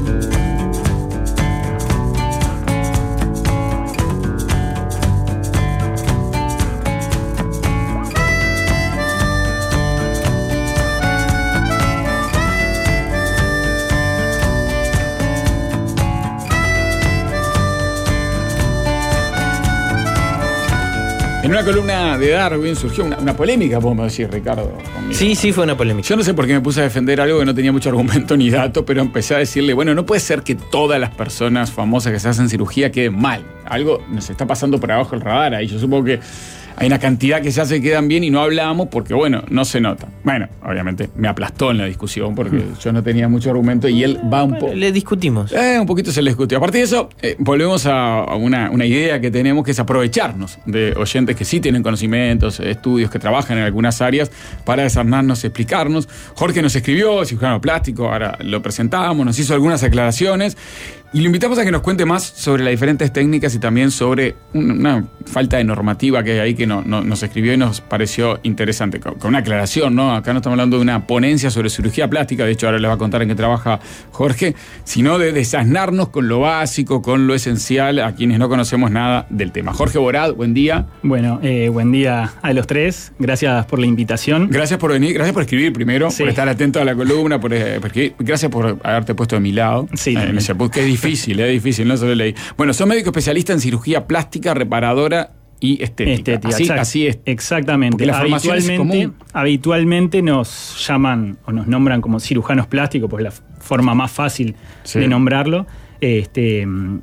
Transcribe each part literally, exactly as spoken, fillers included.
En una columna de Darwin surgió una, una polémica, podemos decir, Ricardo. Conmigo. Sí, sí, fue una polémica. Yo no sé por qué me puse a defender algo que no tenía mucho argumento ni dato, pero empecé a decirle, bueno, no puede ser que todas las personas famosas que se hacen cirugía queden mal. Algo nos está pasando por abajo el radar ahí. Yo supongo que hay una cantidad que se hace que quedan bien y no hablamos porque, bueno, no se nota. Bueno, obviamente me aplastó en la discusión porque mm. yo no tenía mucho argumento y él va un bueno, poco... Le discutimos. Eh, un poquito se le discutió. A partir de eso, eh, volvemos a, a una, una idea que tenemos, que es aprovecharnos de oyentes que sí tienen conocimientos, estudios, que trabajan en algunas áreas para desarmarnos, explicarnos. Jorge nos escribió, cirujano plástico, ahora lo presentamos, nos hizo algunas aclaraciones y lo invitamos a que nos cuente más sobre las diferentes técnicas y también sobre una falta de normativa que hay ahí que no, no, nos escribió y nos pareció interesante. Con, con una aclaración, ¿no? Acá no estamos hablando de una ponencia sobre cirugía plástica, de hecho ahora les va a contar en qué trabaja Jorge, sino de desasnarnos con lo básico, con lo esencial, a quienes no conocemos nada del tema. Jorge Borad, buen día. Bueno, eh, buen día a los tres. Gracias por la invitación. Gracias por venir, gracias por escribir primero, sí. por estar atento a la columna, por, por escribir. Gracias por haberte puesto de mi lado. Sí, eh, en ese post, que es difícil, es difícil, no se lo leí. Bueno, sos médico especialista en cirugía plástica, reparadora y estética. Estética, así, exact, así es. Exactamente. La formación habitualmente, es común. habitualmente nos llaman o nos nombran como cirujanos plásticos, pues es la forma más fácil sí. de nombrarlo. Este,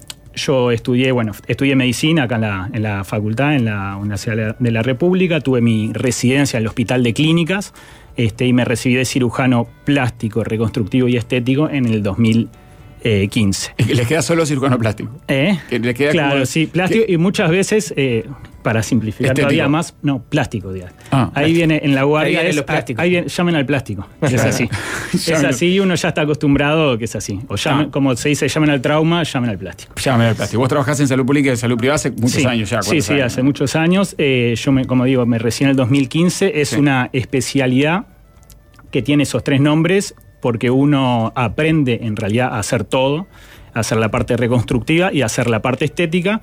yo estudié, bueno, estudié medicina acá en la, en la facultad, en la Universidad de la República. Tuve mi residencia en el Hospital de Clínicas este, y me recibí de cirujano plástico, reconstructivo y estético en el dos mil quince. ¿Les queda solo cirujano plástico? ¿Eh? ¿Le queda claro, como... sí, plástico ¿Qué? Y muchas veces, eh, para simplificar estético. Todavía más, no, plástico, digamos. Ah, ahí plástico. Viene en la guardia, ahí, es, ahí viene, llamen al plástico, es así. Es así y uno ya está acostumbrado que es así. O llamen, ah. como se dice, llamen al trauma, llamen al plástico. Llamen al plástico. Vos trabajás en salud pública y en salud privada hace muchos sí. años ya. Sí, sí, años? hace muchos años. Eh, yo, me, como digo, me recibí en el dos mil quince. Es sí. una especialidad que tiene esos tres nombres porque uno aprende en realidad a hacer todo. Hacer la parte reconstructiva y hacer la parte estética.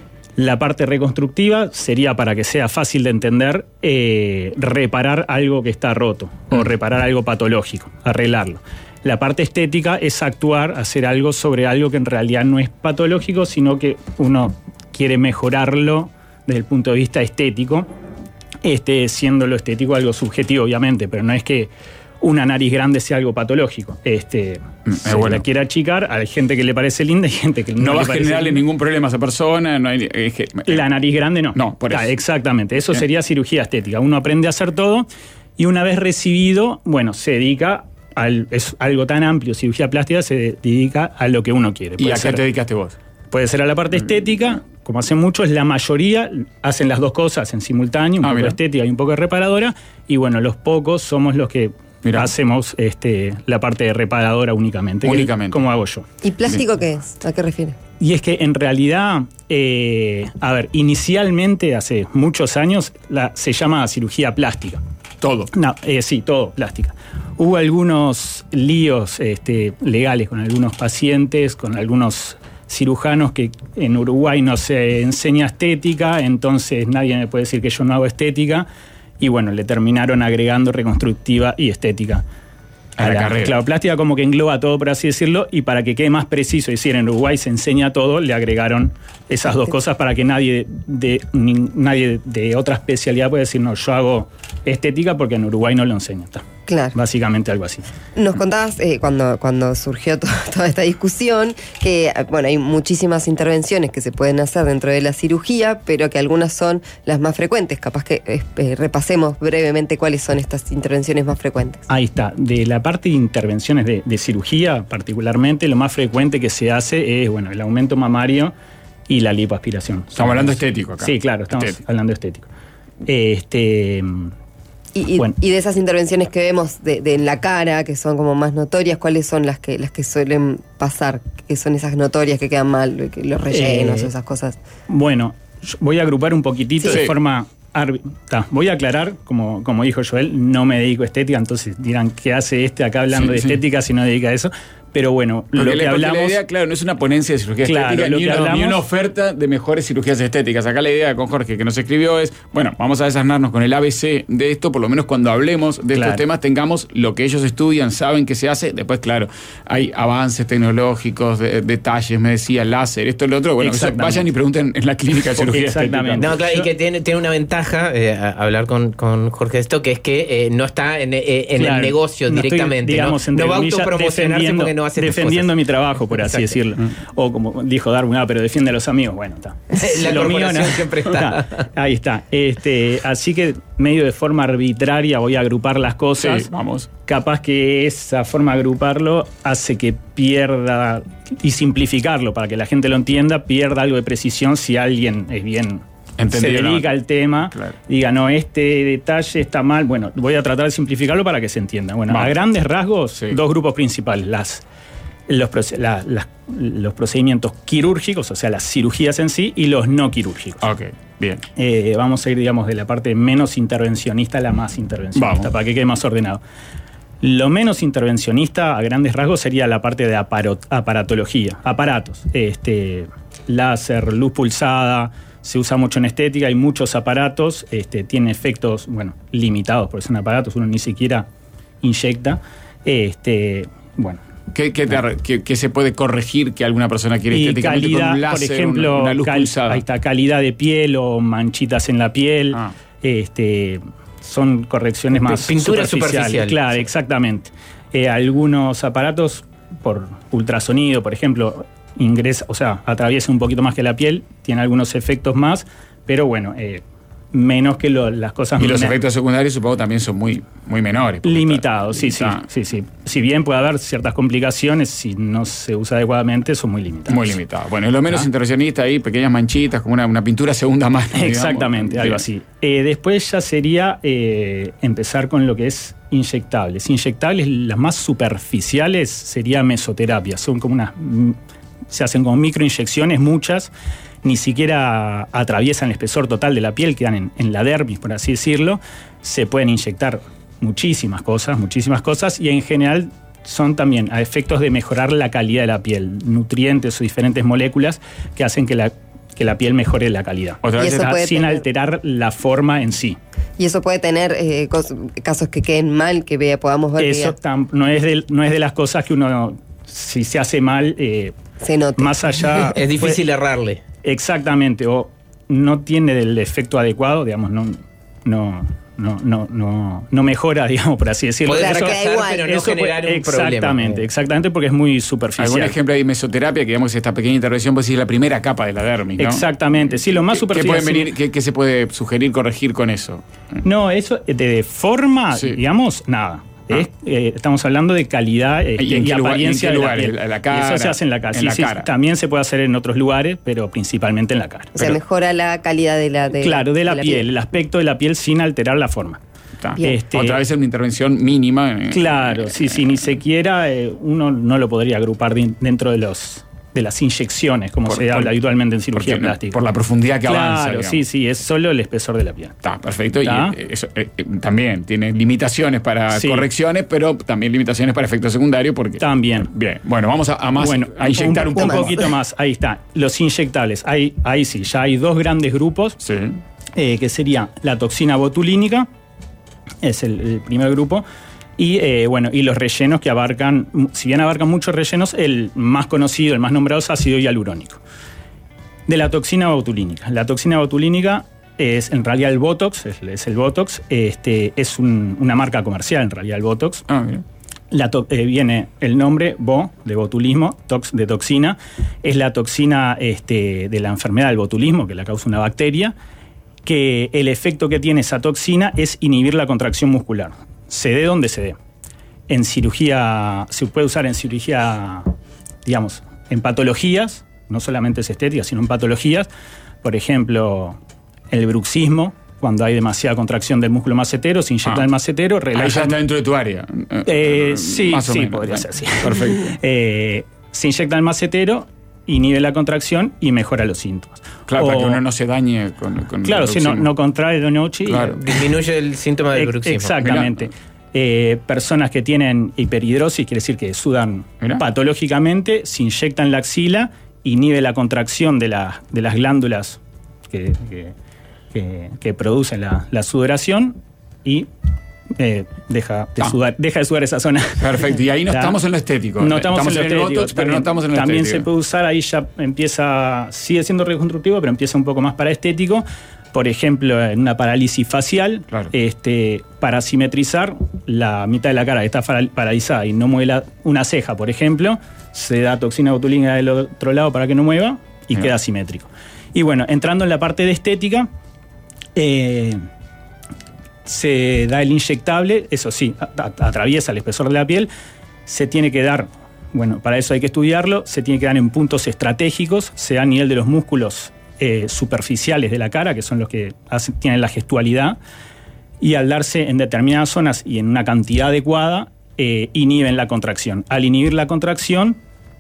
La parte reconstructiva sería, para que sea fácil de entender, eh, reparar algo que está roto mm. o reparar algo patológico, arreglarlo. La parte estética es actuar, hacer algo sobre algo que en realidad no es patológico, sino que uno quiere mejorarlo desde el punto de vista estético, este, siendo lo estético algo subjetivo, obviamente, pero no es que una nariz grande sea algo patológico. Este, mm, se bueno. la quiere achicar, hay gente que le parece linda y gente que no, no le va a parece generarle linda. Ningún problema a esa persona. No hay, es que, la nariz grande no. No, por eso. Ah, exactamente, eso ¿Eh? sería cirugía estética. Uno aprende a hacer todo y una vez recibido, bueno, se dedica, al, es algo tan amplio, cirugía plástica se dedica a lo que uno quiere. ¿Y a ser, qué te dedicaste vos? Puede ser a la parte estética, como hacen muchos, la mayoría hacen las dos cosas en simultáneo, un ah, poco mira. de estética y un poco de reparadora, y bueno, los pocos somos los que Mirá. hacemos este, la parte de reparadora únicamente. Únicamente. Como hago yo. ¿Y plástico qué es? ¿A qué refiere? Y es que en realidad, eh, a ver, inicialmente, hace muchos años, la, se llama cirugía plástica. Todo. No, eh, sí, todo, plástica. Hubo algunos líos este, legales con algunos pacientes, con algunos cirujanos que en Uruguay no se enseña estética, entonces nadie me puede decir que yo no hago estética. Y bueno, le terminaron agregando reconstructiva y estética a, a la, la carrera. Claro, plástica como que engloba todo, por así decirlo, y para que quede más preciso, es decir, en Uruguay se enseña todo, le agregaron esas dos cosas para que nadie de, ni, nadie de otra especialidad pueda decir, no, yo hago estética porque en Uruguay no lo enseñan. Está. Claro. Básicamente algo así. Nos contabas eh, cuando, cuando surgió to- toda esta discusión que, bueno, hay muchísimas intervenciones que se pueden hacer dentro de la cirugía, pero que algunas son las más frecuentes. Capaz que eh, repasemos brevemente cuáles son estas intervenciones más frecuentes. Ahí está. De la parte de intervenciones de, de cirugía, particularmente, lo más frecuente que se hace es, bueno, el aumento mamario y la lipoaspiración. Estamos hablando estético acá. Sí, claro, estamos estético. hablando estético. Este... Y, y, bueno. y de esas intervenciones que vemos de, de en la cara, que son como más notorias, ¿cuáles son las que las que suelen pasar? ¿Qué son esas notorias que quedan mal? Los rellenos, eh, esas cosas. Bueno, voy a agrupar un poquitito sí. de forma... Arbi- voy a aclarar, como, como dijo Joel, no me dedico a estética, entonces dirán, ¿qué hace este acá hablando sí, de estética sí. si no dedica a eso? Pero bueno, porque lo que le, hablamos... la idea, claro, no es una ponencia de cirugía claro, estética ni una, hablamos, ni una oferta de mejores cirugías estéticas. Acá la idea con Jorge que nos escribió es, bueno, vamos a desasnarnos con el A B C de esto, por lo menos cuando hablemos de claro. estos temas tengamos lo que ellos estudian, saben que se hace. Después, claro, hay avances tecnológicos, de, detalles, me decía, láser, esto y lo otro. Bueno, eso, vayan y pregunten en la clínica de cirugía Exactamente. estética. No, claro, y que tiene, tiene una ventaja, eh, a, hablar con, con Jorge de esto, que es que eh, no está en, eh, en claro, el negocio no directamente. Estoy, digamos, no, no va a comillas, autopromocionarse porque no hace defendiendo mi trabajo, por así Exacto. decirlo. O como dijo Darwin, ah, pero defiende a los amigos. Bueno, está. La Lo mío corporación no. siempre está. está. Ahí está. Este, así que medio de forma arbitraria voy a agrupar las cosas. Sí, vamos. Capaz que esa forma de agruparlo hace que pierda, y simplificarlo para que la gente lo entienda, pierda algo de precisión si alguien es bien... Entendido, se dedica no. al tema, claro. diga, no, este detalle está mal. Bueno, voy a tratar de simplificarlo para que se entienda. Bueno, Vamos. a grandes rasgos, sí. dos grupos principales. Las, los, la, las, los procedimientos quirúrgicos, o sea, las cirugías en sí, y los no quirúrgicos. Ok, bien. Eh, vamos a ir, digamos, de la parte menos intervencionista a la más intervencionista, Vamos. para que quede más ordenado. Lo menos intervencionista, a grandes rasgos, sería la parte de aparo, aparatología, aparatos. Este, láser, luz pulsada, se usa mucho en estética, hay muchos aparatos, este, tiene efectos, bueno, limitados, porque son aparatos, uno ni siquiera inyecta. Este, bueno. ¿Qué, qué, te, qué, ¿Qué se puede corregir que alguna persona quiere Y estéticamente calidad, con un láser, por ejemplo, una, una luz cal, pulsada? Ahí está, calidad de piel o manchitas en la piel. Ah. Este, son correcciones más Pintura superficiales. superficial. Claro, exactamente. Eh, algunos aparatos por ultrasonido, por ejemplo, ingresa, o sea, atraviesa un poquito más que la piel, tiene algunos efectos más, pero bueno, eh, menos que lo, las cosas... Y los men- efectos secundarios supongo también son muy, muy menores. Limitados, sí, sí, está sí, sí. Si bien puede haber ciertas complicaciones, si no se usa adecuadamente, son muy limitados. Muy limitado. Bueno, es lo menos ¿Ah? intervencionista ahí, pequeñas manchitas, como una, una pintura segunda mano. Exactamente, digamos. algo así. Eh, después ya sería eh, empezar con lo que es inyectables. Inyectables, las más superficiales, sería mesoterapia. Son como unas... Se hacen como microinyecciones, muchas, ni siquiera atraviesan el espesor total de la piel, quedan en, en la dermis, por así decirlo. Se pueden inyectar muchísimas cosas, muchísimas cosas, y en general son también a efectos de mejorar la calidad de la piel, nutrientes o diferentes moléculas que hacen que la, que la piel mejore la calidad. Otra Y vez eso está- puede sin tener- alterar la forma en sí. Y eso puede tener eh, cos- casos que queden mal, que vea, podamos ver Eso que tam- no, es de, no es de las cosas que uno, si se hace mal, eh, se note. más allá... Es difícil fue- errarle. Exactamente, o no tiene el efecto adecuado, digamos, no, no, no, no, no, no mejora, digamos, por así decirlo. Puede Claro, fracasar, queda igual. pero no Eso generar puede- un problema. exactamente, exactamente, porque es muy superficial. ¿Algún ejemplo de mesoterapia? Que digamos esta pequeña intervención, pues sí, es la primera capa de la dermis, ¿no? Exactamente, sí, lo más ¿Qué- superficial. ¿Qué, pueden venir, qué, qué se puede sugerir, corregir con eso? No, eso de, de forma, Sí. digamos, nada. Ah. Es, eh, estamos hablando de calidad eh, ¿Y en y qué lugar- apariencia en qué de la lugares? piel. ¿En la Y cara? eso se hace en la cara. En Sí, la sí, cara. también se puede hacer en otros lugares, pero principalmente en la cara. O sea, pero- mejora la calidad de la de, Claro, de la, piel, el aspecto de la piel sin alterar la forma. Está. Bien. Este, Otra vez es una intervención mínima. eh, Claro, eh, sí, sí, ni siquiera eh, uno no lo podría agrupar de- dentro de los de las inyecciones, como Por- se por- habla habitualmente en cirugía porque no- plástica. por la profundidad que avanza, Claro, digamos. sí, sí, es solo el espesor de la piel. Está, perfecto. ¿Está? Y eh, eso eh, eh, también tiene limitaciones para Sí. correcciones, pero también limitaciones para efectos secundarios. Porque, También. Bien, bueno, vamos a, a más Bueno, a inyectar un, un, poco. poquito más. Ahí está. Los inyectables. Ahí, ahí sí, ya hay dos grandes grupos, Sí. eh, que sería la toxina botulínica, es el, el primer grupo, y eh, bueno, y los rellenos que abarcan, si bien abarcan muchos rellenos, el más conocido, el más nombrado es ácido hialurónico. De la toxina botulínica. La toxina botulínica es en realidad el Botox, es, es el Botox, este, es un- una marca comercial en realidad el Botox. Ah, bien. La to- eh, viene el nombre bo de botulismo, tox de toxina, es la toxina este, de la enfermedad del botulismo, que la causa una bacteria, que el efecto que tiene esa toxina es inhibir la contracción muscular, se dé donde se dé. En cirugía, se puede usar en cirugía, digamos, en patologías, no solamente es estética, sino en patologías, por ejemplo, el bruxismo, cuando hay demasiada contracción del músculo macetero, se inyecta Ah. el macetero, Ahí ya relaja. está dentro de tu área. Eh, sí, Más o sí, menos. podría ser, sí. Perfecto. Eh, se inyecta el macetero, inhibe la contracción y mejora los síntomas. Claro, O- para que uno no se dañe con, con Claro, el si no, bruxismo. no contrae de noche. y- Claro. Disminuye el síntoma del Ex- bruxismo. Exactamente. Eh, personas que tienen hiperhidrosis, quiere decir que sudan Mirá. patológicamente, se inyectan la axila, inhibe la contracción de, la, de las glándulas que, que, que, que producen la, la sudoración y eh, deja, de Ah. sudar, deja de sudar esa zona. Perfecto, y ahí no Ya. estamos en lo estético. No estamos, en lo el estético. Botox, pero También- no estamos en lo También estético. se puede usar, ahí ya empieza, sigue siendo reconstructivo, pero empieza un poco más para estético. Por ejemplo, en una parálisis facial, Claro. este, para simetrizar la mitad de la cara que está para- paralizada y no mueve la- una ceja, por ejemplo, se da toxina botulínica del otro lado para que no mueva y Bien. queda simétrico. Y bueno, entrando en la parte de estética, eh, se da el inyectable, eso sí, a- a- atraviesa el espesor de la piel, se tiene que dar, bueno, para eso hay que estudiarlo, se tiene que dar en puntos estratégicos, se da a nivel de los músculos eh, superficiales de la cara, que son los que hacen- tienen la gestualidad, y al darse en determinadas zonas y en una cantidad adecuada, eh, inhiben la contracción. Al inhibir la contracción,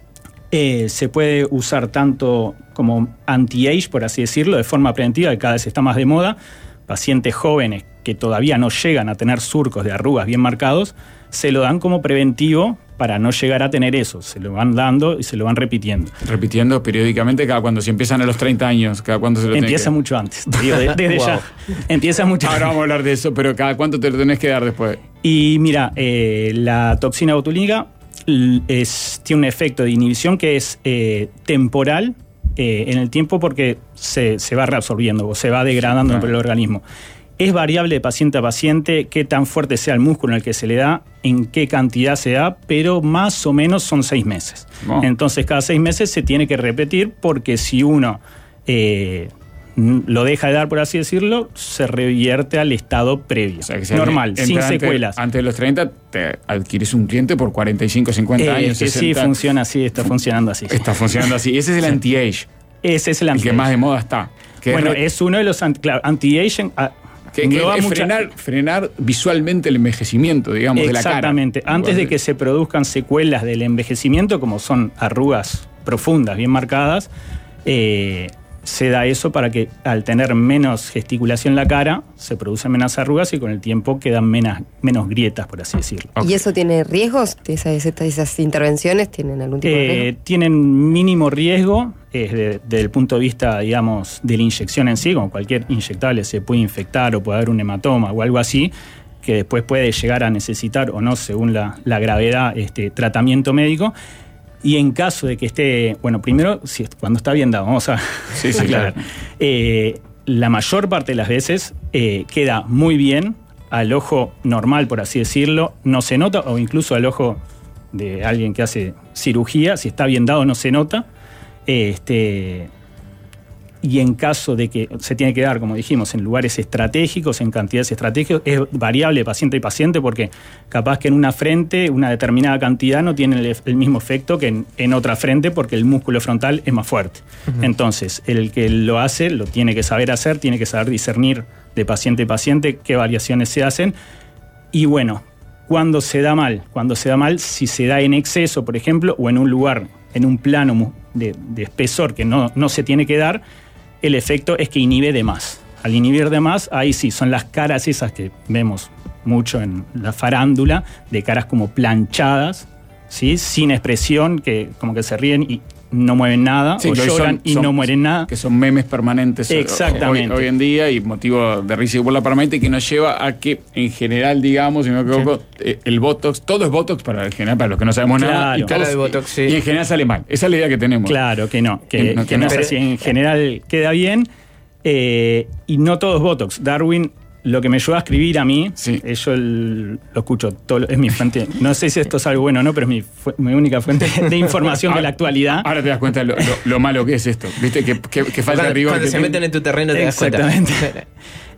eh, se puede usar tanto como anti-age, por así decirlo, de forma preventiva, que cada vez está más de moda. Pacientes jóvenes que todavía no llegan a tener surcos de arrugas bien marcados, se lo dan como preventivo para no llegar a tener eso. Se lo van dando y se lo van repitiendo. Repitiendo periódicamente cada cuando, si empiezan a los treinta años, cada cuánto se lo tiene Empieza que... mucho antes, te digo, de- desde Wow. ya. Empieza mucho Ahora vamos a hablar de eso, pero cada cuánto te lo tenés que dar después. Y mira, eh, la toxina botulínica l- es, tiene un efecto de inhibición que es eh, temporal eh, en el tiempo porque se, se va reabsorbiendo o se va degradando Claro. por el organismo. Es variable de paciente a paciente qué tan fuerte sea el músculo en el que se le da, en qué cantidad se da, pero más o menos son seis meses. Oh. Entonces cada seis meses se tiene que repetir porque si uno eh, n- lo deja de dar, por así decirlo, se revierte al estado previo. O sea, que si normal, entra sin antes- secuelas. Antes de los treinta, te adquirís un cliente por cuarenta y cinco, cincuenta Eh, años. que sí, sesenta. funciona así, está funcionando así. Está funcionando así. Ese es el anti-age, Ese es el el que anti-age. más de moda está. Que Bueno, re- es uno de los anti- claro, anti-aging. ah, que, que engloba es mucha- frenar, frenar visualmente el envejecimiento, digamos, de la cara. Exactamente. Antes de Igual que se produzcan secuelas del envejecimiento, como son arrugas profundas, bien marcadas, eh, se da eso para que al tener menos gesticulación en la cara, se producen menos arrugas y con el tiempo quedan menos, menos grietas, por así decirlo. Ok. ¿Y eso tiene riesgos? ¿Esas, esas, esas intervenciones tienen algún tipo de Eh, riesgo? tienen mínimo riesgo eh, de- desde el punto de vista, digamos, de la inyección en sí, como cualquier inyectable se puede infectar o puede haber un hematoma o algo así, que después puede llegar a necesitar o no, según la, la gravedad, este, tratamiento médico. Y en caso de que esté, bueno, primero, si, cuando está bien dado, vamos a Sí, sí, aclarar. claro. Eh, la mayor parte de las veces eh, queda muy bien al ojo normal, por así decirlo, no se nota, o incluso al ojo de alguien que hace cirugía, si está bien dado no se nota. Este, y en caso de que se tiene que dar, como dijimos, en lugares estratégicos, en cantidades estratégicas, es variable de paciente y paciente porque capaz que en una frente una determinada cantidad no tiene el, el mismo efecto que en, en otra frente porque el músculo frontal es más fuerte. Uh-huh. Entonces, el que lo hace lo tiene que saber hacer, tiene que saber discernir de paciente a paciente qué variaciones se hacen. Y bueno, cuando se da mal, cuando se da mal, si se da en exceso, por ejemplo, o en un lugar, en un plano de, de espesor que no, no se tiene que dar, el efecto es que inhibe de más. Al inhibir de más, ahí sí, son las caras esas que vemos mucho en la farándula, de caras como planchadas, ¿sí? Sin expresión, que como que se ríen y no mueven nada, Sí, o que hoy lloran son- y son- no mueren nada. Que son memes permanentes hoy- Exactamente. Hoy, hoy en día y motivo de risa y burla permanente que nos lleva a que en general, digamos, si no me equivoco, eh, el Botox, todo es Botox para, en general, para los que no sabemos nada. Claro. Y, todos- Cara de Botox, sí. y en general sale mal. Esa es la idea que tenemos. Claro que no, que, Que no- que que no no. es así. En general queda bien eh, y no todo es Botox. Darwin, lo que me ayudó a escribir a mí, Sí. eh, yo el- lo escucho, todo, lo- es mi fuente. No sé si esto es algo bueno o no, pero es mi, fu- mi única fuente de información de la actualidad. Ahora te das cuenta de lo, lo- lo malo que es esto. ¿Viste? Que, que- que falta Cuando, rigor. cuando que se tiene. meten en tu terreno te das cuenta. Exactamente.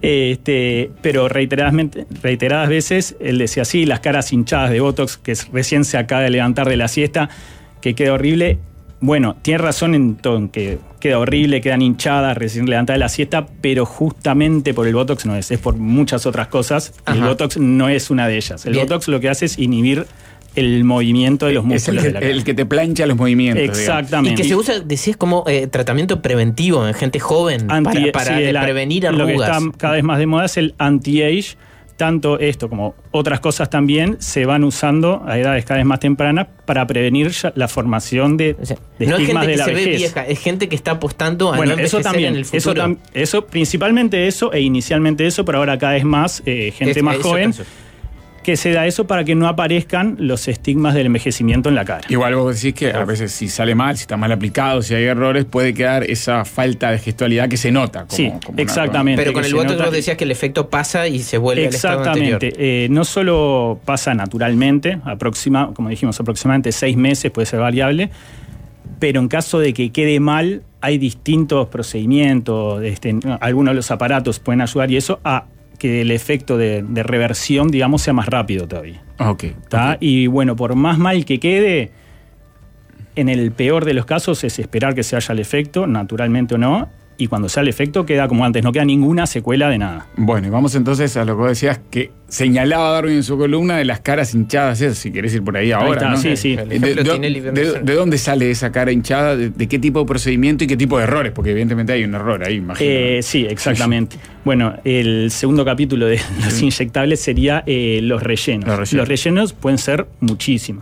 Este, pero reiteradamente, reiteradas veces él decía así, las caras hinchadas de Botox, que recién se acaba de levantar de la siesta, que queda horrible. Bueno, tiene razón en todo, en que queda horrible, quedan hinchadas, recién levantadas de la siesta, pero justamente por el Botox no es, es por muchas otras cosas. Y el Ajá. Botox no es una de ellas. El Bien. Botox lo que hace es inhibir el movimiento de los Es el músculos que, de la cara. el que te plancha los movimientos. digamos. Y Exactamente. que se usa, decías, como eh, tratamiento preventivo en gente joven Anti- para, para sí, eh, la- prevenir Lo que arrugas. está cada vez más de moda es el anti-age tanto esto como otras cosas también se van usando a edades cada vez más tempranas para prevenir ya la formación de, O sea, de no es estigmas gente de que la se vejez. ve vieja, es gente que está apostando a Bueno, no eso envejecer también, en el eso, futuro. tam- eso, principalmente eso e inicialmente eso, pero ahora cada vez más eh, gente Es- más eso joven caso. que se da eso para que no aparezcan los estigmas del envejecimiento en la cara. Igual vos decís que a veces si sale mal, si está mal aplicado, si hay errores, puede quedar esa falta de gestualidad que se nota. Como, Sí, como una- exactamente. Pero con que el se botox nota vos que- decías que el efecto pasa y se vuelve al estado Exactamente. anterior. Eh, no solo pasa naturalmente, aproxima, como dijimos, aproximadamente seis meses, puede ser variable, pero en caso de que quede mal, hay distintos procedimientos, este, algunos de los aparatos pueden ayudar y eso a que el efecto de, de reversión, digamos, sea más rápido todavía. Ok. ¿Tá? ok. Y bueno, por más mal que quede, en el peor de los casos es esperar que se haya el efecto, naturalmente o no, y cuando sea el efecto queda como antes, no queda ninguna secuela de nada. Bueno, y vamos entonces a lo que vos decías que señalaba Darwin en su columna de las caras hinchadas, eso, si querés ir por ahí ahora. está, ¿no? sí, sí. El ¿De, ejemplo de- tiene Liber de- Messer. de dónde sale esa cara hinchada? ¿De, de qué tipo de procedimiento y qué tipo de errores? Porque evidentemente hay un error ahí, imagino. Eh, sí, exactamente. Bueno, el segundo capítulo de los inyectables sería eh, los rellenos. Los rellenos. Los rellenos pueden ser muchísimos.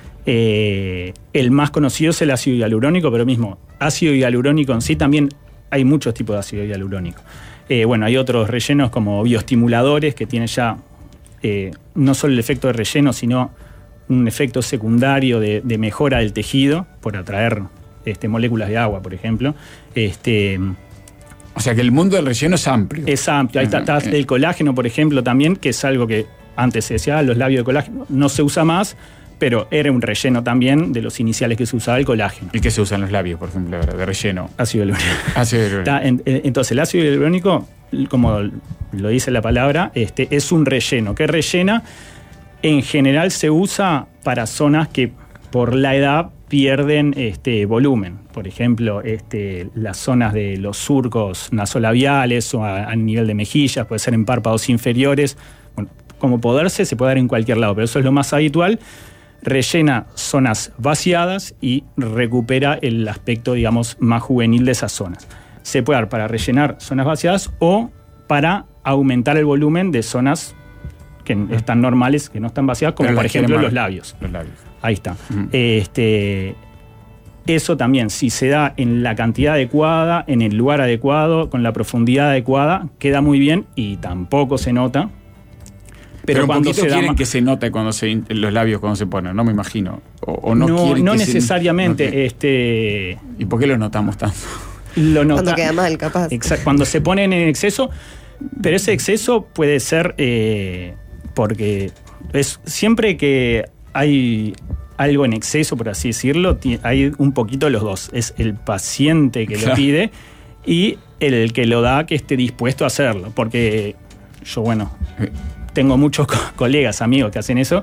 Eh, el más conocido es el ácido hialurónico, pero mismo ácido hialurónico en sí también hay muchos tipos de ácido hialurónico. Eh, bueno, hay otros rellenos como bioestimuladores que tienen ya eh, no solo el efecto de relleno, sino un efecto secundario de, de mejora del tejido por atraer este, moléculas de agua, por ejemplo. Este, O sea que el mundo del relleno es amplio. es amplio. Ahí está, está Ajá. el colágeno, por ejemplo, también, que es algo que antes se decía, ah, los labios de colágeno no se usa más, pero era un relleno también de los iniciales que se usaba el colágeno. ¿Y qué se usa en los labios, por ejemplo, de relleno? Ácido hialurónico. Ácido hialurónico. Está, en- en- Entonces, el ácido hialurónico, como lo dice la palabra, este, es un relleno. ¿Qué rellena? En general se usa para zonas que por la edad pierden este, volumen. Por ejemplo, este, las zonas de los surcos nasolabiales o a, a nivel de mejillas, puede ser en párpados inferiores. Bueno, como poderse, se puede dar en cualquier lado, pero eso es lo más habitual. Rellena zonas vaciadas y recupera el aspecto, digamos, más juvenil de esas zonas. Se puede dar para rellenar zonas vaciadas o para aumentar el volumen de zonas que están normales, que no están vaciadas, como Pero por las quiere ejemplo más. los labios. Los labios. Ahí está. Ujú. Este, eso también, si se da en la cantidad adecuada, en el lugar adecuado, con la profundidad adecuada, queda muy bien y tampoco se nota. Pero, Pero, un cuando poquito se da quieren ma- que se note cuando se hin- los labios cuando se ponen, no me imagino. O, o no, no, quieren no que se- necesariamente. no que- este, ¿Y por qué lo notamos tanto? lo nota- Cuando queda mal, capaz. Exacto, cuando se ponen en exceso, pero ese exceso puede ser eh, porque es siempre que hay algo en exceso, por así decirlo, ti- hay un poquito los dos. Es el paciente que lo Claro. pide y el que lo da que esté dispuesto a hacerlo. Porque yo, bueno, tengo muchos co- colegas, amigos que hacen eso,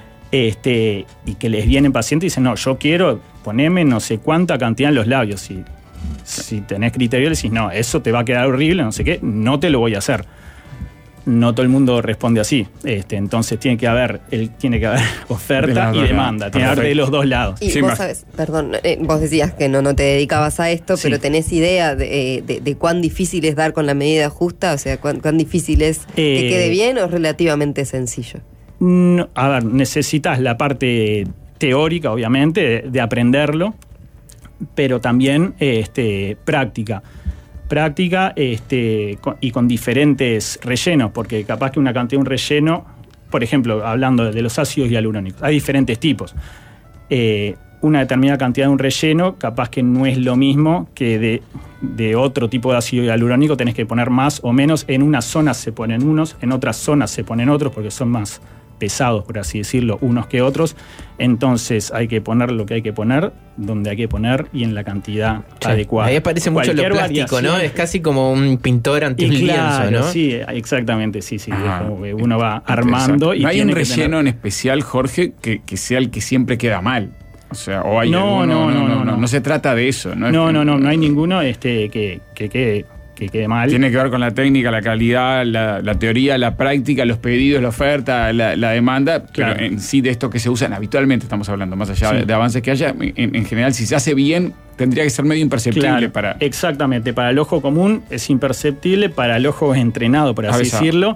este, y que les vienen pacientes y dicen, no, yo quiero ponerme no sé cuánta cantidad en los labios. Y si tenés criterio, le decís, no, eso te va a quedar horrible, no sé qué, no te lo voy a hacer. No todo el mundo responde así. Este, entonces tiene que haber, el, tiene que haber De oferta los y dos demanda. lados. Tiene que haber de Perfecto. los dos lados. Y Sí, vos más. sabés, perdón, eh, vos decías que no, no te dedicabas a esto, Sí. pero ¿tenés idea de, de- de cuán difícil es dar con la medida justa? O sea, cuán, cuán difícil es que Eh, quede bien o es relativamente sencillo. No, a ver, necesitas la parte teórica, obviamente, de, de aprenderlo, pero también este, práctica. Práctica este, con- y con diferentes rellenos, porque capaz que una cantidad de un relleno, por ejemplo, hablando de los ácidos hialurónicos, hay diferentes tipos. Eh, una determinada cantidad de un relleno, capaz que no es lo mismo que de, de otro tipo de ácido hialurónico, tenés que poner más o menos. En unas zonas se ponen unos, en otras zonas se ponen otros, porque son más pesados, por así decirlo, unos que otros. Entonces hay que poner lo que hay que poner, donde hay que poner y en la cantidad Sí. adecuada. Ahí aparece mucho lo Cualquier plástico, ¿no? variación- Es casi como un pintor ante y un claro, lienzo, ¿no? sí, exactamente, sí, sí. Ajá. Es como que uno va armando Exacto. y ¿No hay tiene un que relleno tener- en especial, Jorge, que, que sea el que siempre queda mal? O sea, o hay No, alguno- no, no, no, no. no se trata de eso. No, es No, que- no, no, no hay ninguno este, que, que, quede, que quede mal. Tiene que ver con la técnica, la calidad, la, la teoría, la práctica, los pedidos, la oferta, la, la demanda, Claro. pero en sí de estos que se usan habitualmente, estamos hablando, más allá Sí. de, de avances que haya, en, en general, si se hace bien, tendría que ser medio imperceptible Claro, para... exactamente. Para el ojo común es imperceptible, para el ojo entrenado, por A así veces- decirlo,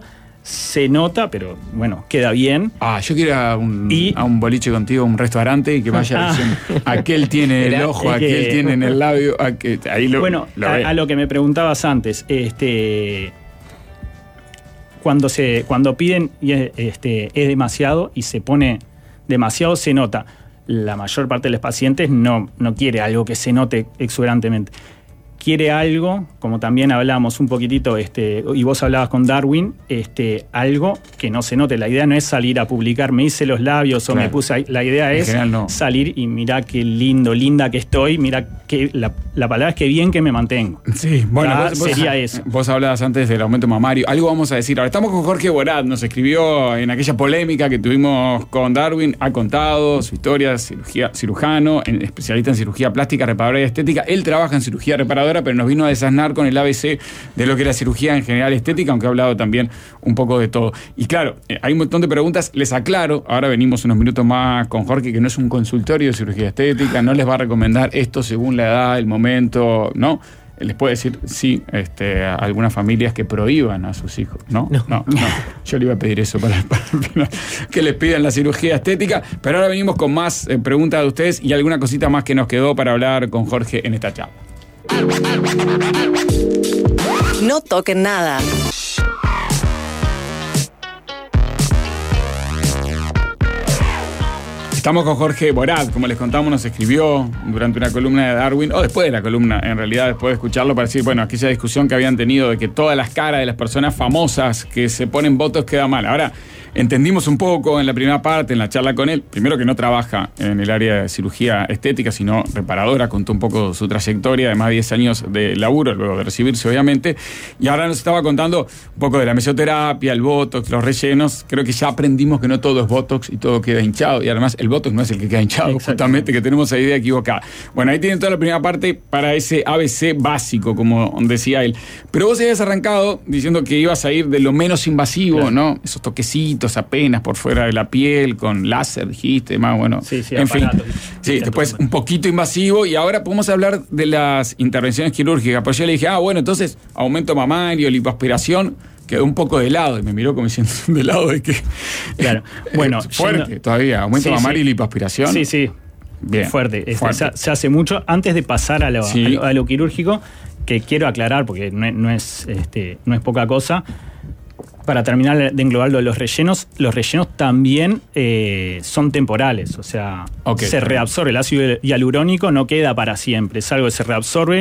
se nota, pero bueno, queda bien. Ah, yo quiero ir a un, Y- a un boliche contigo, a un restaurante, y que vaya Ah. diciendo, aquel tiene el Era- ojo, es aquel que- tiene en el labio, aquel- ahí lo, Bueno, lo a, ve. a lo que me preguntabas antes, este, cuando se, cuando piden y es, este, es demasiado y se pone demasiado, se nota. La mayor parte de los pacientes no, no quiere algo que se note exuberantemente. Quiere algo, como también hablamos un poquitito, este, y vos hablabas con Darwin, este, algo que no se note. La idea no es salir a publicar, me hice los labios o Claro. me puse ahí. La idea En es general no. salir y mirá qué lindo, linda que estoy, mirá que la, la palabra es que bien que me mantengo. Sí, bueno, Ah, vos, vos- sería eso. Vos hablabas antes del aumento mamario. Algo vamos a decir. Ahora estamos con Jorge Borat, nos escribió en aquella polémica que tuvimos con Darwin, ha contado su historia, cirugía, cirujano, en- especialista en cirugía plástica, reparadora y estética. Él trabaja en cirugía reparadora, pero nos vino a desasnar con el A B C de lo que era cirugía en general estética, aunque ha hablado también un poco de todo. Y claro, eh, hay un montón de preguntas, les aclaro, ahora venimos unos minutos más con Jorge, que no es un consultorio de cirugía estética, no les va a recomendar esto según la edad, el momento, ¿no? Les puede decir, sí, este, a algunas familias que prohíban a sus hijos, ¿no? No. no, no. Yo le iba a pedir eso para, para el final, que les pidan la cirugía estética, pero ahora venimos con más eh, preguntas de ustedes y alguna cosita más que nos quedó para hablar con Jorge en esta charla. No toquen nada. Estamos con Jorge Borat, como les contamos, nos escribió durante una columna de Darwin, o después de la columna, en realidad, después de escucharlo, para decir, bueno, aquella discusión que habían tenido de que todas las caras de las personas famosas que se ponen botox queda mal. Ahora, entendimos un poco en la primera parte, en la charla con él, primero que no trabaja en el área de cirugía estética, sino reparadora, contó un poco su trayectoria de más de diez años de laburo, luego de recibirse, obviamente, y ahora nos estaba contando un poco de la mesoterapia, el botox, los rellenos. Creo que ya aprendimos que no todo es botox y todo queda hinchado, y además el botox no es el que queda hinchado, justamente, que tenemos esa idea equivocada. Bueno, ahí tienen toda la primera parte para ese A B C básico, como decía él. Pero vos habías arrancado diciendo que ibas a ir de lo menos invasivo, Claro. ¿no? Esos toquecitos apenas por fuera de la piel, con láser, dijiste, más bueno. Sí, sí, en fin. aparatos. Sí, después un poquito invasivo, y ahora podemos hablar de las intervenciones quirúrgicas. Pues yo le dije, ah, bueno, entonces aumento mamario, lipoaspiración. Quedó un poco de lado y me miró como diciendo, ¿de lado de qué? Claro. Bueno, fuerte yendo- todavía, aumento Sí, mamario sí. y lipoaspiración. Sí, sí. Bien. Fuerte. Este, Fuerte. Se, se hace mucho. Antes de pasar a lo, Sí. a lo, a lo quirúrgico, que quiero aclarar porque no, es- no es, este, no es poca cosa. Para terminar de englobar lo de los rellenos, los rellenos también eh, son temporales. O sea, Ok, se está bien. reabsorbe. El ácido hialurónico no queda para siempre. Es algo que se reabsorbe.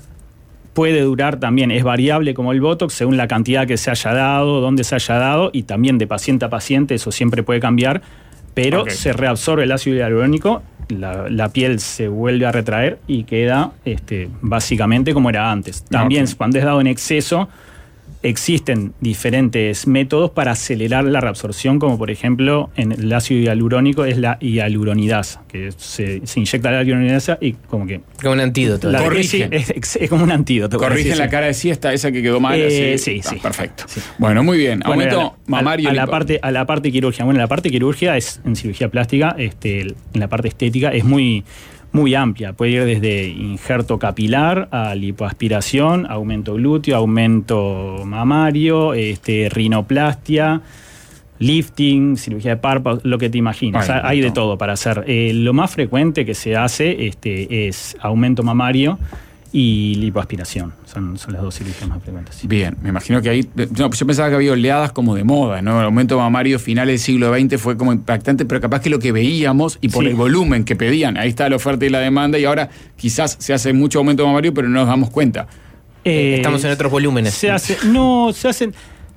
Puede durar también, es variable como el Botox, según la cantidad que se haya dado, dónde se haya dado, y también de paciente a paciente, eso siempre puede cambiar, pero Ok. se reabsorbe el ácido hialurónico, la, la piel se vuelve a retraer y queda este, básicamente como era antes. También Ok. cuando es dado en exceso, existen diferentes métodos para acelerar la reabsorción, como por ejemplo en el ácido hialurónico es la hialuronidasa, que se, se inyecta la hialuronidasa y como que... Como un antídoto. La- Corrige. sí, es, es como un antídoto. por así Corrigen la decirlo. cara de siesta, esa que quedó mal. Eh, así. sí, Ah, sí. Perfecto. Sí. Bueno, muy bien. Bueno, Aumento a la- mamario. a, y la lipo- parte a la parte quirúrgica. Bueno, la parte quirúrgica es en cirugía plástica, este, el- en la parte estética es muy muy amplia. Puede ir desde injerto capilar a lipoaspiración, aumento glúteo, aumento mamario, este, rinoplastia, lifting, cirugía de párpados, lo que te imagines. Ay, O sea, hay de no. todo para hacer. Eh, lo más frecuente que se hace este, es aumento mamario y lipoaspiración. Son, son las dos cirugías más frecuentes. sí. Bien, me imagino que ahí. No, yo pensaba que había oleadas como de moda, ¿no? El aumento mamario finales del siglo veinte fue como impactante, pero capaz que lo que veíamos y por Sí. el volumen que pedían, ahí está la oferta y la demanda, y ahora quizás se hace mucho aumento mamario, pero no nos damos cuenta. Eh, Estamos en otros volúmenes. Se hace, no, se hacen,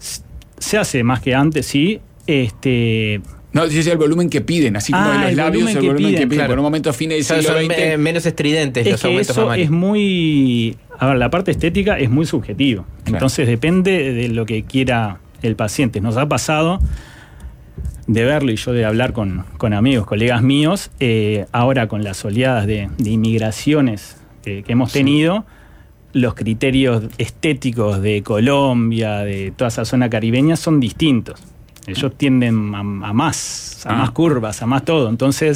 se hace más que antes, sí. Este, No, yo decía el volumen que piden, así como Ah, de los el labios, volumen el que volumen que piden, piden. claro. Por un momento, fines del O sea, siglo son veinte. eh, menos estridentes es los que aumentos eso mamarios. es muy, a ver, la parte estética es muy subjetiva. Claro. Entonces depende de lo que quiera el paciente. Nos ha pasado de verlo y yo de hablar con, con amigos, colegas míos, eh, ahora con las oleadas de, de inmigraciones eh, que hemos Sí. tenido, los criterios estéticos de Colombia, de toda esa zona caribeña, son distintos. Ellos tienden a, a más, a Ah. más curvas, a más todo. Entonces,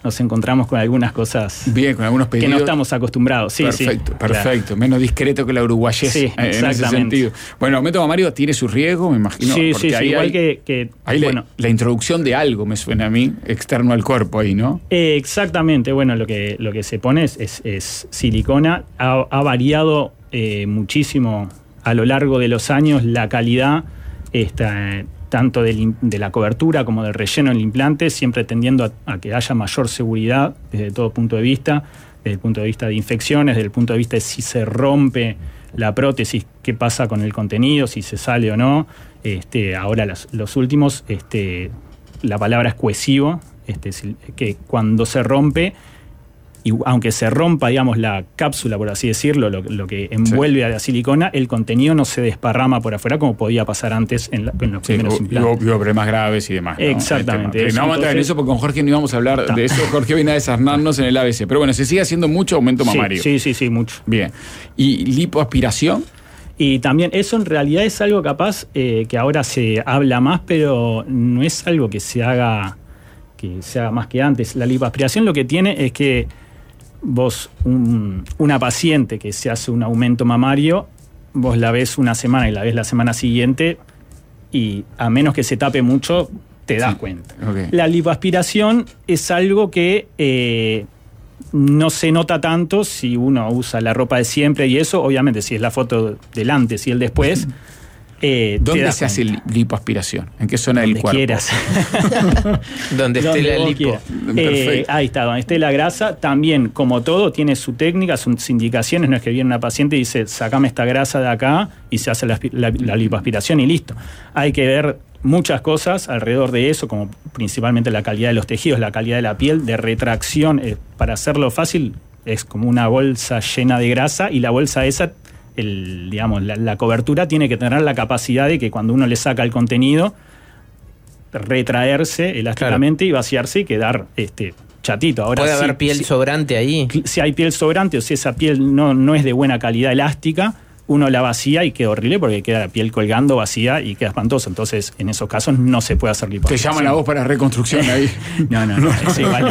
nos encontramos con algunas cosas Bien, con algunos pedidos que no estamos acostumbrados. Sí, perfecto, sí, perfecto. Claro. Menos discreto que la uruguayés Sí, en ese exactamente. sentido. Bueno, el aumento mamario tiene su riesgo, me imagino. Sí, porque sí, sí, ahí igual hay, que, que ahí bueno, la, la introducción de algo me suena a mí, externo al cuerpo ahí, ¿no? Eh, exactamente, bueno, lo que, lo que se pone es, es, es silicona. Ha, ha variado eh, muchísimo a lo largo de los años la calidad, esta, tanto del, de la cobertura como del relleno del implante, siempre tendiendo a, a que haya mayor seguridad desde todo punto de vista, desde el punto de vista de infecciones, desde el punto de vista de si se rompe la prótesis, qué pasa con el contenido, si se sale o no. Este, ahora los, los últimos, este, la palabra es cohesivo, este, que cuando se rompe, y aunque se rompa, digamos, la cápsula, por así decirlo, lo, lo que envuelve sí. a la silicona, el contenido no se desparrama por afuera como podía pasar antes en, la, en los sí, primeros y implantes. Hubo problemas graves y demás, ¿no? Exactamente. Eso, no vamos a entrar en eso porque con Jorge no íbamos a hablar ta. de eso. Jorge viene a desarnarnos en el A B C. Pero bueno, se sigue haciendo mucho aumento mamario. Sí, sí, sí, sí, mucho. Bien. ¿Y lipoaspiración? Y también eso en realidad es algo capaz eh, que ahora se habla más, pero no es algo que se haga, que se haga más que antes. La lipoaspiración lo que tiene es que vos, un, una paciente que se hace un aumento mamario, vos la ves una semana y la ves la semana siguiente y a menos que se tape mucho, te das sí. cuenta. Okay. La lipoaspiración es algo que eh, no se nota tanto si uno usa la ropa de siempre y eso, obviamente, si es la foto del antes y el después. Eh, ¿Dónde se hace lipoaspiración? ¿En qué zona donde del cuerpo? Quieras. Donde esté la lipo. Eh, ahí está, donde esté la grasa. También, como todo, tiene su técnica, sus indicaciones. No es que viene una paciente y dice, sacame esta grasa de acá y se hace la, la, la lipoaspiración y listo. Hay que ver muchas cosas alrededor de eso, como principalmente la calidad de los tejidos, la calidad de la piel, de retracción. Eh, para hacerlo fácil, es como una bolsa llena de grasa y la bolsa esa... El, digamos, la, la cobertura tiene que tener la capacidad de que cuando uno le saca el contenido, retraerse elásticamente claro. y vaciarse y quedar este, chatito. Ahora, ¿puede si, haber piel si, sobrante ahí? Si hay piel sobrante o si esa piel no, no es de buena calidad elástica, uno la vacía y queda horrible porque queda la piel colgando vacía y queda espantoso. Entonces, en esos casos no se puede hacer lipoaspiración. Te llaman a vos para reconstrucción ahí. no, no, no. Es igual.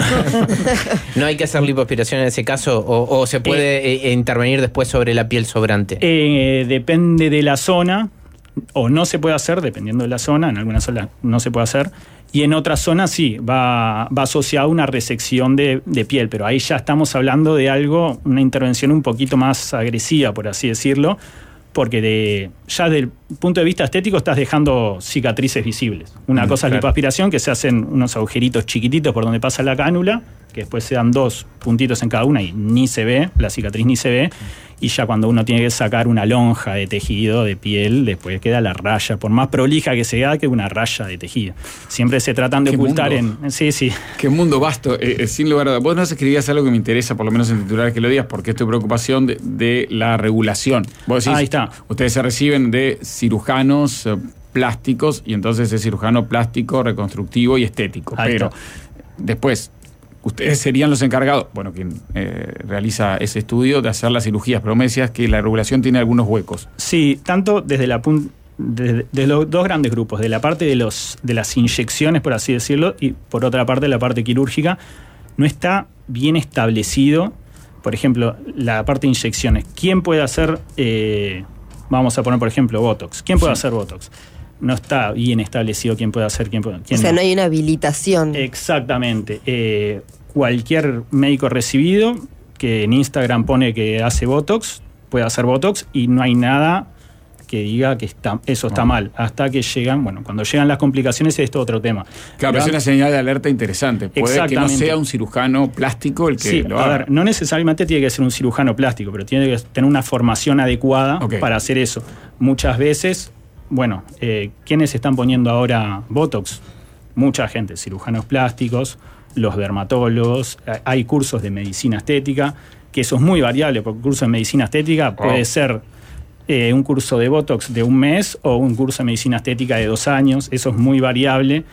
¿No hay que hacer lipoaspiración en ese caso o, o se puede eh, eh, intervenir después sobre la piel sobrante? Eh, depende de la zona, o no se puede hacer, dependiendo de la zona. En algunas zonas no se puede hacer. Y en otras zonas sí, va, va asociada a una resección de, de piel, pero ahí ya estamos hablando de algo, una intervención un poquito más agresiva, por así decirlo, porque de, ya desde el punto de vista estético estás dejando cicatrices visibles. Una mm, cosa claro. es lipoaspiración, que se hacen unos agujeritos chiquititos por donde pasa la cánula, que después se dan dos puntitos en cada una y ni se ve, la cicatriz ni se ve. Y ya cuando uno tiene que sacar una lonja de tejido, de piel, después queda la raya, por más prolija que sea, queda una raya de tejido. Siempre se tratan de ocultar mundo, en... Sí, sí. Qué mundo vasto, eh, sin lugar a dudas. Vos nos escribías algo que me interesa, por lo menos en titular que lo digas, porque es tu preocupación de, de la regulación. Vos decís, ahí está. Ustedes se reciben de cirujanos eh, plásticos, y entonces es cirujano plástico, reconstructivo y estético. Ahí pero está. Después... Ustedes serían los encargados, bueno, quien eh, realiza ese estudio, de hacer las cirugías, pero me decías que la regulación tiene algunos huecos. Sí, tanto desde la pun- de, de los dos grandes grupos, de la parte de los de las inyecciones, por así decirlo, y por otra parte la parte quirúrgica, no está bien establecido, por ejemplo, la parte de inyecciones. ¿Quién puede hacer, eh, vamos a poner por ejemplo, Botox? ¿Quién puede sí. hacer Botox? No está bien establecido quién puede hacer, quién puede... Quién o sea, no. no hay una habilitación. Exactamente. Eh, cualquier médico recibido que en Instagram pone que hace Botox, puede hacer Botox y no hay nada que diga que está, eso está mal. Hasta que llegan, bueno, cuando llegan las complicaciones es esto otro tema. Claro, pero es una señal de alerta interesante. Puede que no sea un cirujano plástico el que sí, lo haga. haga. A ver, no necesariamente tiene que ser un cirujano plástico, pero tiene que tener una formación adecuada okay. para hacer eso. Muchas veces... Bueno, eh, ¿quiénes están poniendo ahora Botox? Mucha gente, cirujanos plásticos, los dermatólogos, hay cursos de medicina estética, que eso es muy variable, porque el curso de medicina estética oh. puede ser eh, un curso de Botox de un mes o un curso de medicina estética de dos años, eso es muy variable.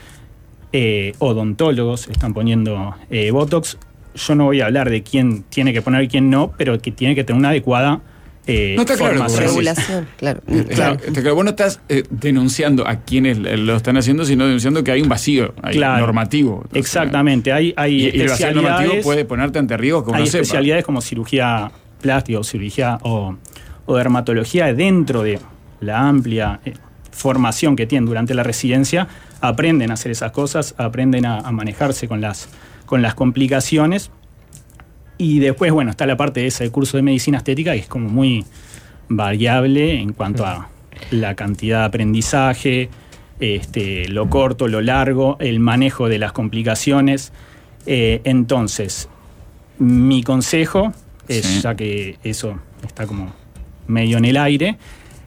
Eh, odontólogos están poniendo eh, Botox. Yo no voy a hablar de quién tiene que poner y quién no, pero que tiene que tener una adecuada eh, No está claro lo que formación. vos decís. Regulación, claro. Eh, Claro, está claro. Vos no estás eh, denunciando a quienes lo están haciendo, sino denunciando que hay un vacío ahí, Claro. normativo. O sea, Exactamente, hay, hay y, y el vacío normativo especialidades, puede ponerte ante riesgos que uno hay sepa. especialidades como cirugía plástica o cirugía o, o dermatología dentro de la amplia eh, formación que tienen durante la residencia, aprenden a hacer esas cosas, aprenden a, a manejarse con las, con las complicaciones. Y después, bueno, está la parte de ese curso de medicina estética que es como muy variable en cuanto a la cantidad de aprendizaje, este, lo corto, lo largo, el manejo de las complicaciones. Eh, entonces, mi consejo es, Sí. ya que eso está como medio en el aire,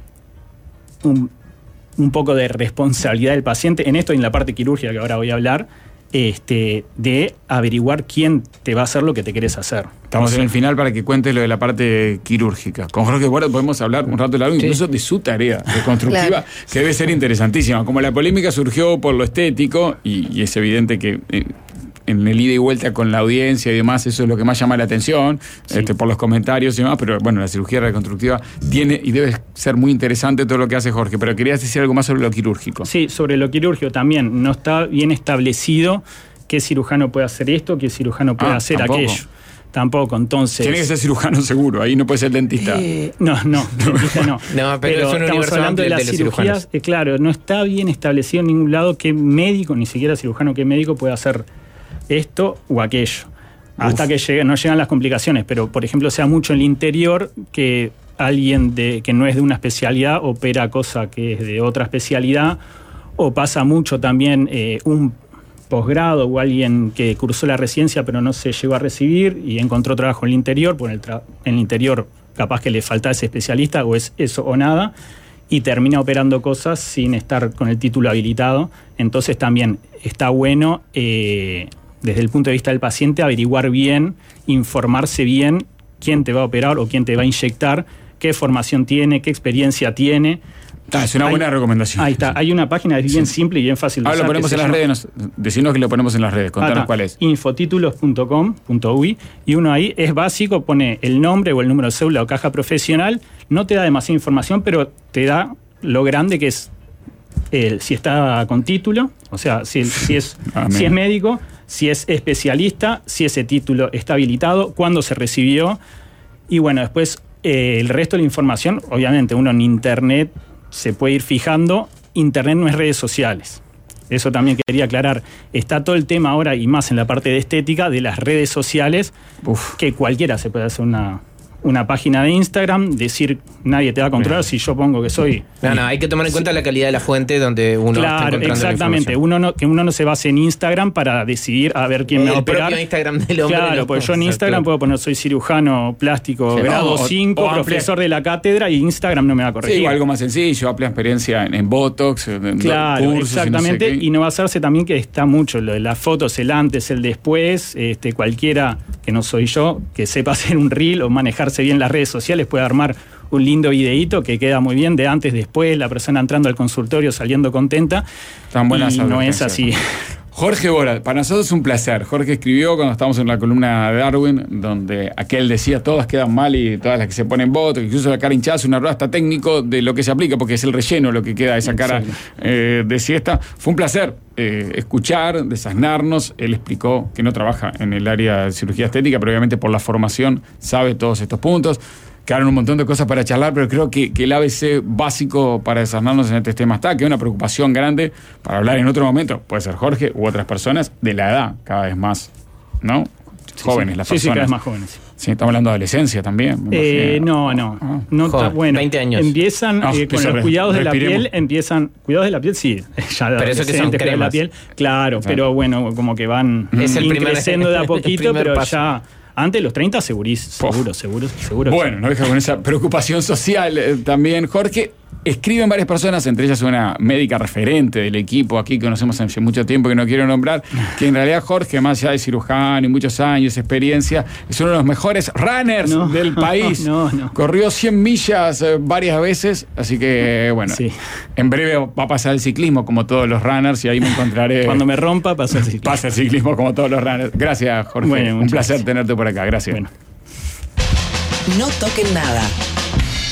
un, un poco de responsabilidad del paciente, en esto y en la parte quirúrgica que ahora voy a hablar, este, de averiguar quién te va a hacer lo que te querés hacer. Estamos en el final para que cuentes lo de la parte quirúrgica. Con Jorge Bora podemos hablar un rato largo, Sí. incluso de su tarea reconstructiva, Claro. que debe ser interesantísima. Como la polémica surgió por lo estético, y, y es evidente que eh, en el ida y vuelta con la audiencia y demás, eso es lo que más llama la atención, Sí. este, por los comentarios y demás, pero bueno, la cirugía reconstructiva tiene y debe ser muy interesante todo lo que hace Jorge. Pero querías decir algo más sobre lo quirúrgico. Sí, sobre lo quirúrgico también. No está bien establecido qué cirujano puede hacer esto, qué cirujano puede Ah, hacer tampoco. aquello. Tampoco, entonces... Tiene que ser cirujano seguro, ahí no puede ser dentista. Eh, no, no, dentista no. No, pero es un estamos universo hablando de amplio las el de los cirugías. cirujanos. eh, claro, no está bien establecido en ningún lado qué médico, ni siquiera cirujano, qué médico puede hacer esto o aquello. Hasta que llegue, no llegan las complicaciones, pero por ejemplo sea mucho en el interior que alguien de, que no es de una especialidad opera cosa que es de otra especialidad, o pasa mucho también eh, un posgrado o alguien que cursó la residencia pero no se llegó a recibir y encontró trabajo en el interior, porque en el, tra- en el interior capaz que le falta ese especialista o es eso o nada, y termina operando cosas sin estar con el título habilitado. Entonces también está bueno, eh, desde el punto de vista del paciente, averiguar bien, informarse bien quién te va a operar o quién te va a inyectar, qué formación tiene, qué experiencia tiene. Ah, es una Hay- buena recomendación. Ahí está, hay una página es bien simple y bien fácil de Ahora lo usar, ponemos que en se las llama- redes, nos- decinos que lo ponemos en las redes, contanos Ah, está. cuál es. Infotítulos punto com punto u i, y uno ahí es básico, pone el nombre o el número de cédula o caja profesional, no te da demasiada información, pero te da lo grande que es el, si está con título, o sea, si, el- si, es, Amén. si es médico, si es especialista, si ese título está habilitado, cuándo se recibió, y bueno, después eh, el resto de la información, obviamente uno en internet se puede ir fijando. Internet no es redes sociales. Eso también quería aclarar. Está todo el tema ahora, y más en la parte de estética, de las redes sociales, Uf. que cualquiera se puede hacer una, una página de Instagram, decir nadie te va a controlar Bien. si yo pongo que soy... No, no, hay que tomar en cuenta la calidad de la fuente donde uno está Claro, encontrando la exactamente. información. Uno no, que uno no se base en Instagram para decidir a ver quién me va a El operar. propio Instagram del hombre. Claro, no- pues yo en Exacto. Instagram puedo poner soy cirujano plástico Sí, grado o- cinco, o amplia- profesor de la cátedra, y Instagram no me va a corregir. Sí, o algo más sencillo, amplia experiencia en, en Botox, en Claro, cursos, y no sé exactamente. qué. Y no basarse también que está mucho lo de las fotos, el antes, el después. Este, cualquiera que no soy yo, que sepa hacer un reel o manejarse bien las redes sociales, puede armar un lindo videíto que queda muy bien de antes, después, la persona entrando al consultorio saliendo contenta. Tan buenas y no es así. advertencias. Jorge Bora, para nosotros es un placer. Jorge escribió cuando estábamos en la columna de Darwin, donde aquel decía todas quedan mal y todas las que se ponen votos, incluso la cara hinchada es un error hasta técnico de lo que se aplica, porque es el relleno lo que queda de esa cara Exacto. eh, de siesta. Fue un placer eh, escuchar, desasnarnos. Él explicó que no trabaja en el área de cirugía estética, pero obviamente por la formación sabe todos estos puntos. Quedaron un montón de cosas para charlar, pero creo que, que el A B C básico para desarnarnos en este tema está, que es una preocupación grande para hablar en otro momento, puede ser Jorge u otras personas, de la edad cada vez más, ¿no? Jóvenes sí. las Sí, sí, personas. cada vez más jóvenes. Sí, estamos hablando de adolescencia también. me Eh, imagino. no, no. Ah. no Joven, está bueno. veinte años. Empiezan Ah, eh, con empieza los re- cuidados de la respiremos. piel, empiezan. Cuidados de la piel, sí. Ya Pero eso que son adolescentes, cuidados de la cremas. piel. Claro, Sí. pero bueno, como que van Es el primer- creciendo de a el poquito, primer pero paso. ya. Antes de los treinta, segurís, seguro, seguro, seguro. Bueno, nos deja con esa preocupación social eh, también, Jorge. Escriben varias personas, entre ellas una médica referente del equipo aquí que conocemos hace mucho tiempo que no quiero nombrar, que en realidad Jorge, más allá de cirujano y muchos años de experiencia, es uno de los mejores runners No, del país. no, no. Corrió cien millas eh, varias veces, así que bueno, Sí. en breve va a pasar el ciclismo como todos los runners y ahí me encontraré. Cuando me rompa, pasa así. Pasa el ciclismo como todos los runners. Gracias, Jorge. Bueno, Un muchas placer gracias. tenerte por acá. Gracias. Bueno. No toquen nada.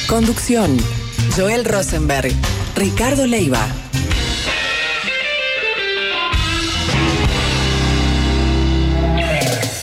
Conducción: Joel Rosenberg, Ricardo Leiva.